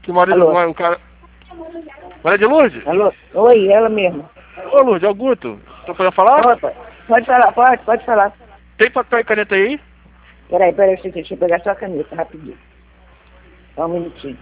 Que marido, Alô? o cara... Maria de Lourdes? Alô? Oi, ela mesma. Ô, Lourdes, é o Guto. Tô podendo falar? Opa, pode falar, pode falar. Tem papel e caneta aí? Peraí, deixa eu pegar só a caneta, rapidinho. Só um minutinho.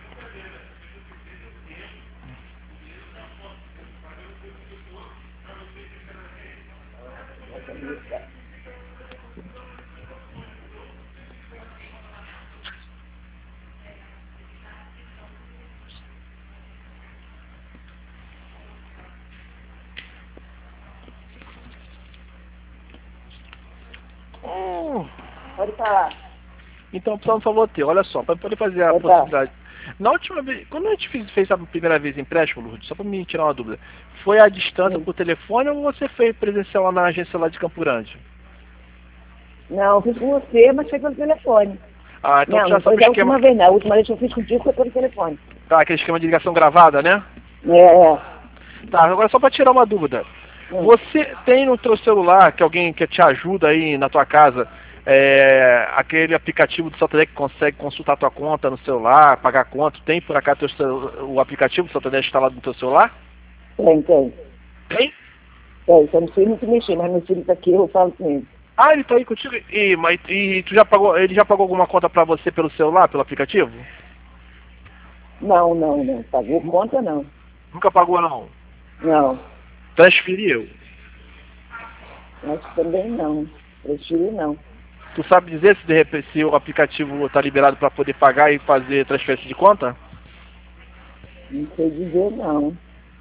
Pode falar. Então, precisamos, por favor, ter. Olha só, para poder fazer a Opa. possibilidade. Na última vez, quando a gente fez a primeira vez empréstimo, Lourdes, só para me tirar uma dúvida, foi à distância Sim. por telefone ou você fez presencial lá na agência lá de Campo Grande? Não, eu fiz com você, mas foi pelo telefone. Ah, então Não, já não foi sabe o da esquema. última vez, não. A última vez que eu fiz contigo foi pelo telefone. Tá, aquele esquema de ligação gravada, né? É. Tá, agora só para tirar uma dúvida. Você tem no teu celular, que alguém que te ajuda aí na tua casa, aquele aplicativo do Santander que consegue consultar tua conta no celular, pagar conta? Tem por acaso o aplicativo do Santander instalado no teu celular? Tem. Tem? Só não sei muito mexer, mas meu filho tá aqui, eu falo com ele. Ah, ele tá aí contigo? E tu já pagou, ele já pagou alguma conta pra você pelo celular, pelo aplicativo? Não. Pagou conta, não. Nunca pagou, não? Não. Transferiu? Mas também não. Prefiro não. Tu sabe dizer se de repente se o aplicativo tá liberado pra poder pagar e fazer transferência de conta? Não sei dizer, não.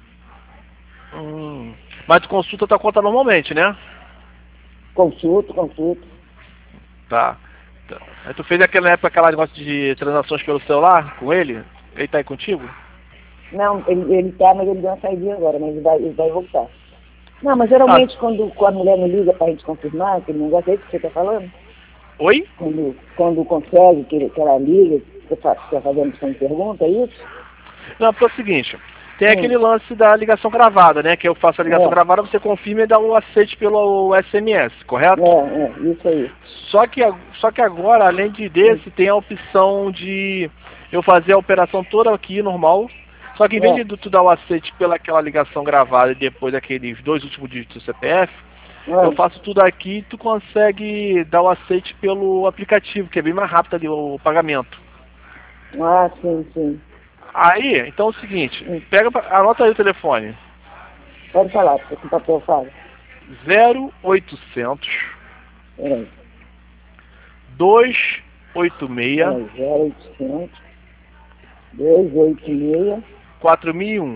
Mas tu consulta tua conta normalmente, né? Consulto. Tá. Aí tu fez aquela época aquela negócio de transações pelo celular com ele? Ele tá aí contigo? Não, ele tá, mas ele deu uma saída agora, mas ele vai voltar. Não, mas geralmente quando a mulher me liga pra gente confirmar, aquele negócio aí que você tá falando, Oi? quando consegue, que ela liga, você tá fazendo uma pergunta, é isso? Não, porque é o seguinte, tem aquele lance da ligação gravada, né? Que eu faço a ligação gravada, você confirma e dá o aceite pelo SMS, correto? Isso aí. Só que agora, além desse, tem a opção de eu fazer a operação toda aqui, normal. Só que em vez de tu dar o aceite pela aquela ligação gravada e depois aqueles 2 últimos dígitos do CPF, eu faço tudo aqui e tu consegue dar o aceite pelo aplicativo, que é bem mais rápido ali o pagamento. Ah, sim. Aí, então é o seguinte, anota aí o telefone. Pode falar, porque o papel fala. 0800 286 0800 286 4001.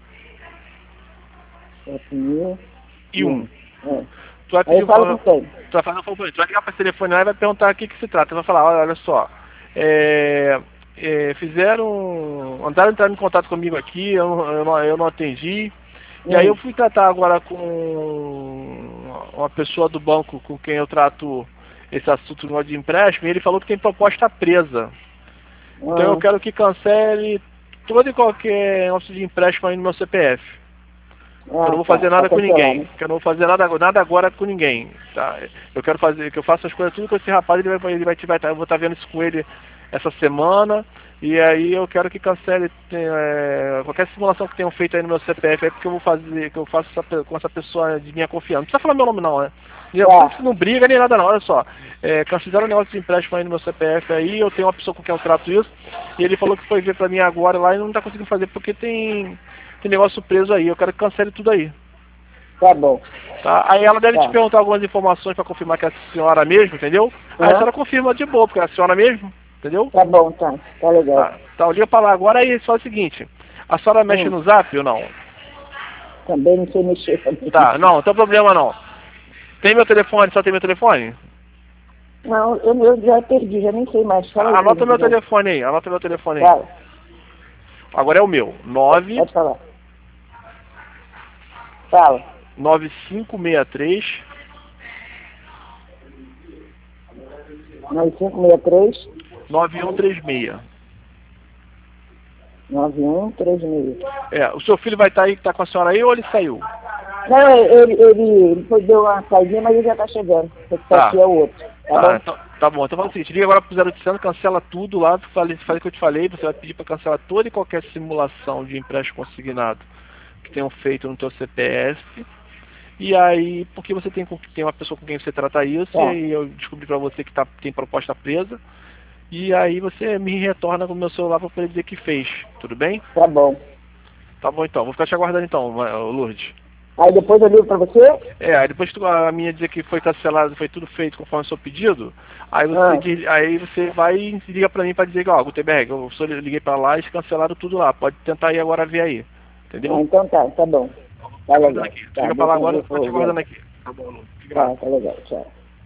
4001. Tu vai Aí eu falo com quem? Tu vai fazer um favor, tu vai ligar para esse telefone lá e vai perguntar o que se trata. Tu vai falar, olha só, entraram em contato comigo aqui, eu não atendi. E aí eu fui tratar agora com uma pessoa do banco com quem eu trato esse assunto de empréstimo, e ele falou que tem proposta presa. Então eu quero que cancele todo e qualquer negócio de empréstimo aí no meu CPF. Eu não vou fazer nada com ninguém. Eu não vou fazer nada agora com ninguém. Tá? Eu quero fazer, que eu faça as coisas tudo com esse rapaz, eu vou estar vendo isso com ele essa semana. E aí eu quero que cancele qualquer simulação que tenham feito aí no meu CPF, é porque eu vou fazer, que eu faço com essa pessoa de minha confiança. Não precisa falar meu nome não, né? Não briga nem nada não, olha só. Cancelaram um negócio de empréstimo aí no meu CPF aí, eu tenho uma pessoa com quem eu trato isso, e ele falou que foi ver pra mim agora lá e não tá conseguindo fazer porque tem negócio preso aí, eu quero que cancele tudo aí. Tá bom. Tá? Aí ela deve te perguntar algumas informações pra confirmar que é a senhora mesmo, entendeu? Aí a senhora confirma de boa, porque é a senhora mesmo, entendeu? Tá bom, tá legal. Tá, liga pra lá agora aí, só o seguinte, a senhora mexe no Zap ou não? Também não sei mexer também. Tá, não tem problema não. Tem meu telefone, só tem meu telefone? Não, eu já perdi, já nem sei mais. Anota meu telefone aí, Fala. Agora é o meu, 9... Pode falar. Fala. 9563 9563 9136. 9136. O seu filho vai estar aí, que tá com a senhora aí, ou ele saiu? Não, ele foi deu uma saidinha, mas ele já tá chegando. Esse aqui é o outro. Tá bom? Tá bom. Então fala o seguinte, liga agora pro 0800, cancela tudo lá, faz o que eu te falei, você vai pedir para cancelar toda e qualquer simulação de empréstimo consignado que tenham feito no teu CPF. E aí, porque você tem uma pessoa com quem você trata isso, e aí eu descobri para você que tem proposta presa, e aí você me retorna com o meu celular para poder dizer que fez, tudo bem? Tá bom. Tá bom então, vou ficar te aguardando então, Lourdes. Aí depois eu ligo pra você? Aí depois a minha dizer que foi cancelado, foi tudo feito conforme o seu pedido, aí você vai e liga pra mim pra dizer que, ó, Gutenberg, eu só liguei pra lá e eles cancelaram tudo lá, pode tentar ir agora ver aí, entendeu? Então tá bom. Tá legal. Liga pra lá agora, eu tô te aguardando aqui. Tá bom, Lu. Tá legal, tchau.